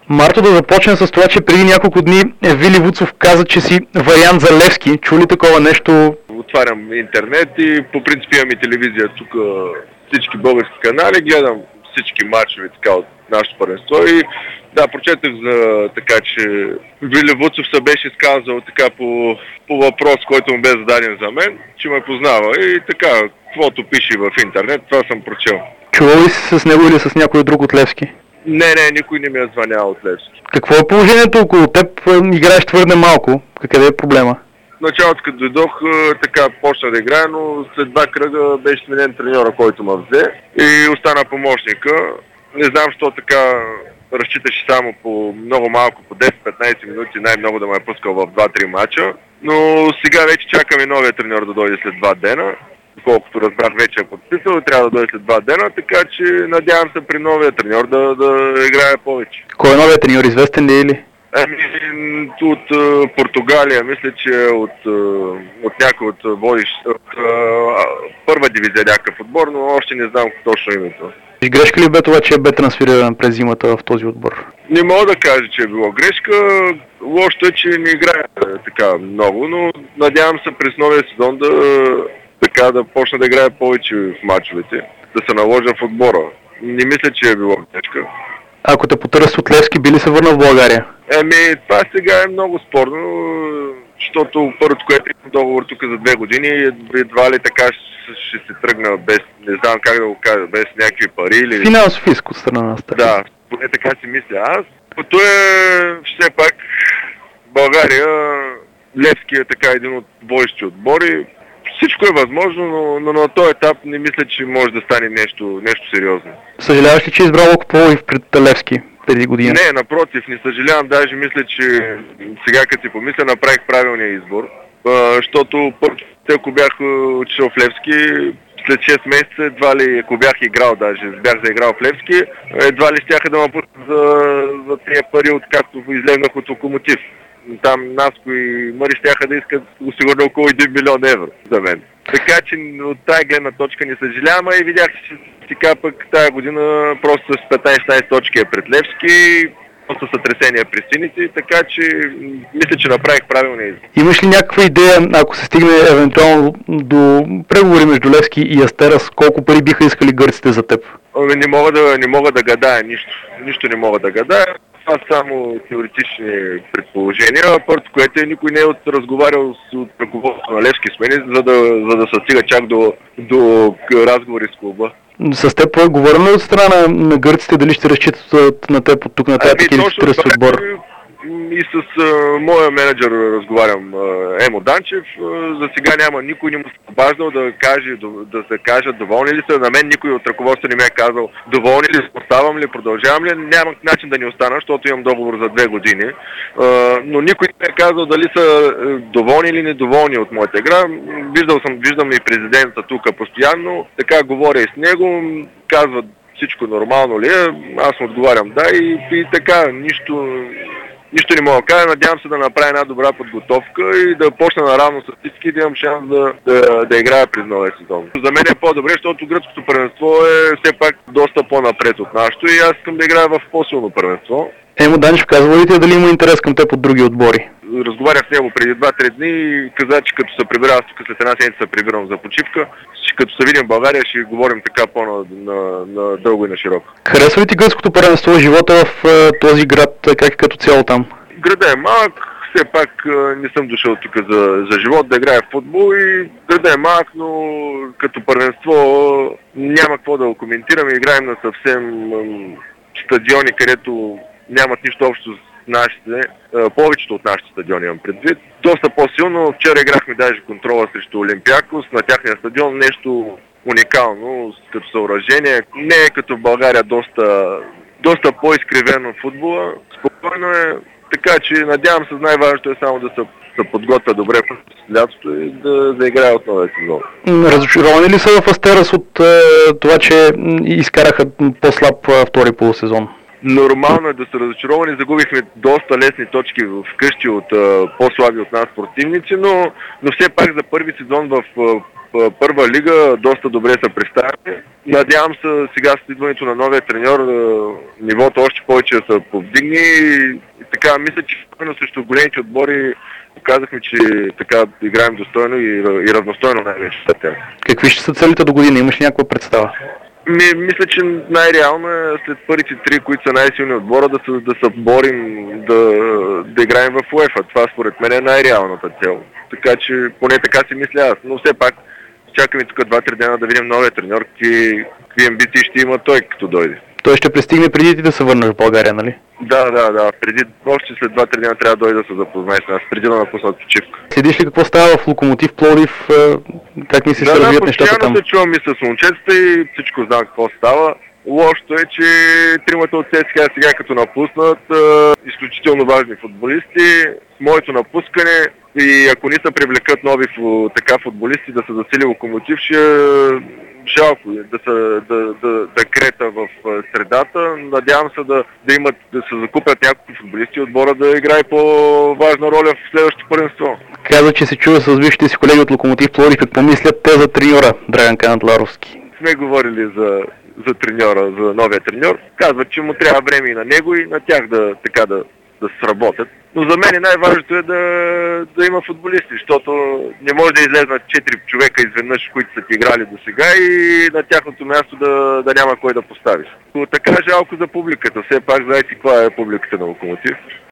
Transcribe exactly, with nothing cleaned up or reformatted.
Марто, да започнем с това, че преди няколко дни Вили Вуцов каза, че си вариант за Левски. Чули такова нещо? Отварям интернет и по принцип имам и телевизия тук, всички български канали, гледам всички матчове така от нашето първенство и да, прочетах за така, че Вили Вуцов се беше изказал така по, по въпрос, който му бе зададен за мен, че ме познава и така, каквото пише в интернет, това съм прочел. Чувал ли си с него или с някой друг от Левски? Не, не, никой не ми е звънял от Левски. Какво е положението около теб? Играеш твърде малко. Къде е проблема? В началото, като дойдох, така почна да играя, но след два кръга беше сменен треньора, който ме взе и остана помощника. Не знам, защо така разчиташе само по много малко, по десет-петнайсет минути, най-много да ме е пускал в два-три мача. Но сега вече чакаме новия треньор да дойде след два дена. Колкото разбрах, вече е подписал и трябва да дойде след два дена, така че надявам се при новия треньор да, да играе повече. Кой е новия треньор? Известен ли е ли? Ами, от uh, Португалия, мисля, че от, uh, от някой от водиш, от uh, първа дивизия някакъв отбор, но още не знам точно името. Грешка ли бе това, че бе трансфериран през зимата в този отбор? Не мога да кажа, че е било грешка. Лошото е, че не играе така много, но надявам се през новия сезон да, така, да почна да играе повече в мачовете, да се наложа в отбора. Не мисля, че е било грешка. Ако те потърсят от Левски, би ли се върнал в България? Еми, това сега е много спорно, защото първото, което е договор тук за две години, едва ли така ще се тръгна без, не знам как да го кажа, без някакви пари или... Финансов иск от страна на страна. Да, поне така си мисля аз. То е все пак България, Левски е така един от водещи отбори. Всичко е възможно, но, но на този етап не мисля, че може да стане нещо, нещо сериозно. Съжаляваш ли, че избрал Локополив пред Левски преди година? Не, напротив, не съжалявам. Даже мисля, че сега като си помисля, направих правилния избор. А, защото първо, ако бях отишъл в Левски, след шест месеца, едва ли, ако бях играл даже, бях заиграл в Левски, едва ли щяха да ме пуснат за, за тези пари, откакто излезнах от Локомотив. Там Наско и Мъри щяха да искат осигурно около един милион евро за мен. Така че от тая гледна точка не съжалявам, и видях, че сега пък тая година просто с петнайсет точки е пред Левски, просто сътресения при сините, така че мисля, че направих правилния избор. Имаш ли някаква идея, ако се стигне евентуално до преговори между Левски и Астерас, колко пари биха искали гърците за теб? Не мога да, не мога да гадая нищо. Нищо не мога да гадая. Това са само теоретични предположения. Първото, което е, никой не е от, разговарял с от ръководството на Левски смени, за да, за да се стига чак до, до разговори с клуба. С теб е говорено от страна на, на гърците, дали ще разчитат на теб от тук на тази или ще търсят отбор? И с а, моя менеджер разговарям, а, Емо Данчев. А, за сега няма, никой не му се обаждал да каже, да, да се кажат доволни ли са. На мен никой от ръководството не ме е казал доволни ли, оставам ли, продължавам ли. Няма начин да не остана, защото имам договор за две години. А, но никой не ме е казал дали са доволни или недоволни от моята игра. Виждал съм, виждам и президента тук постоянно, така говоря и с него, казват всичко нормално ли е, аз му отговарям да и, и така, нищо... Нищо не мога да кажа, надявам се да направя една добра подготовка и да почна наравно с всички и да имам шанс да, да, да играя през новия сезон. За мен е по-добре, защото гръцкото първенство е все пак доста по-напред от нашото и аз искам да играя в по-силно първенство. Емо Данчев, казва ли ти дали има интерес към теб от други отбори? Разговарях с него преди два-три дни и каза, че като се прибира, аз тук след една седмица се прибирам за почивка, че като се видим в България ще говорим така по-надълго и на широко. Харесва ли ти гръцкото първенство, живота в е, този град, как е като цяло там? Града е малък, все пак не съм дошъл тук за, за живот да играя в футбол и града е малък, но като първенство няма какво да го коментираме. Играем на съвсем м, стадиони, където нямат нищо общо с нашите, повечето от нашите стадиони имам предвид. Доста по-силно. Вчера играхме даже контрола срещу Олимпиакос на тяхния стадион. Нещо уникално като съоръжение. Не е като в България доста, доста по-изкривено футбола. Спокойно е. Така че надявам се, най-важното е само да се, се подготвя добре през лятото и да, да играе от новия сезон. Разочаровани ли са в Астерас от е, това, че изкараха по-слаб е, втори полусезон? Нормално е да са разочаровани. Загубихме доста лесни точки вкъщи от а, по-слаби от нас противници, но, но все пак за първи сезон в а, а, първа лига доста добре са представени. Надявам се сега с идването на новия треньор а, нивото още повече да се повдигне и така мисля, че срещу големите отбори показахме, че така играем достойно и, и равностойно най-вече. Какви ще са целите до година? Имаш ли някаква представа? Ми, мисля, че най-реално е след първите три, които са най-силни отбора, да се, да се борим да, да играем в УЕФА. Това според мен е най-реалната цел. Така че поне така си мисля аз. Но все пак чакаме тук два-три дена да видим новия треньор, какви, какви амбиции ще има той, като дойде. Той ще пристигне преди ти да се върнеш в България, нали? Да, да, да. Преди, още след два-три дена трябва да дойде да се запознае с нас, преди да напуснат почивка. Следиш ли какво става в Локомотив Пловдив? Как ми се да, развият да, нещата там? Да, се чувам и с момчетата и всичко знам какво става. Лошото е, че тримата от ЦСКА сега като напуснат, е, изключително важни футболисти. С моето напускане и ако не се привлекат нови така футболисти да се засили Локомотив, ще жалко да се да, да, да крета в средата. Надявам се да, да имат, да се закупят няколко футболисти и отбора да играе по-важна роля в следващото първенство. Каза, че се чува с бившите си колеги от Локомотив Пловдив. Какво мислят те за треньора Драган Канатларовски? Сме говорили за, за треньора, за новия треньор. Казват, че му трябва време и на него и на тях да, така, да, да се сработят. Но за мен най-важното е да, да има футболисти, защото не може да излезнат четири човека изведнъж, които са ти играли до сега и на тяхното място да, да няма кой да поставиш. Но така жалко за публиката. Все пак знаете каква е публиката на Локомотив.